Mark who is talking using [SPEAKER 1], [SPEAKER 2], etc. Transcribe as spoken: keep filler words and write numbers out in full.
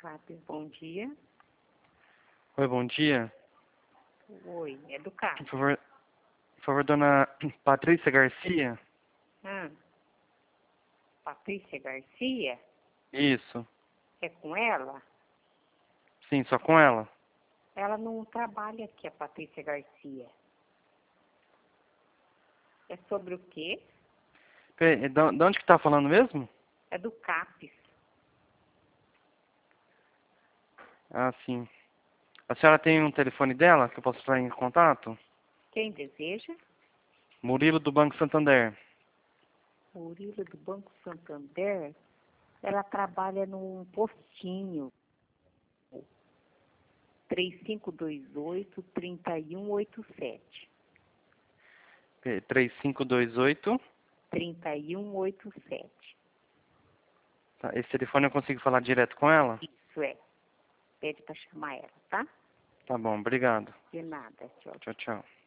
[SPEAKER 1] Capes, bom dia.
[SPEAKER 2] Oi, bom dia.
[SPEAKER 1] Oi, é do Capes.
[SPEAKER 2] Por favor, por favor, dona Patrícia Garcia?
[SPEAKER 1] Ah, Patrícia Garcia?
[SPEAKER 2] Isso.
[SPEAKER 1] É com ela?
[SPEAKER 2] Sim, só com ela.
[SPEAKER 1] Ela não trabalha aqui, a Patrícia Garcia. É sobre o quê?
[SPEAKER 2] Peraí, de de onde que tá falando mesmo?
[SPEAKER 1] É do Capes.
[SPEAKER 2] Ah, sim. A senhora tem um telefone dela que eu posso entrar em contato?
[SPEAKER 1] Quem deseja?
[SPEAKER 2] Murilo do Banco Santander.
[SPEAKER 1] Murilo do Banco Santander. Ela trabalha num postinho. três cinco dois oito, três um oito sete.
[SPEAKER 2] Peraí, três cinco dois oito.
[SPEAKER 1] três um oito sete.
[SPEAKER 2] Tá, esse telefone eu consigo falar direto com ela?
[SPEAKER 1] Isso é. Pede para chamar ela, tá?
[SPEAKER 2] Tá bom, obrigado.
[SPEAKER 1] De nada, tchau.
[SPEAKER 2] Tchau, tchau.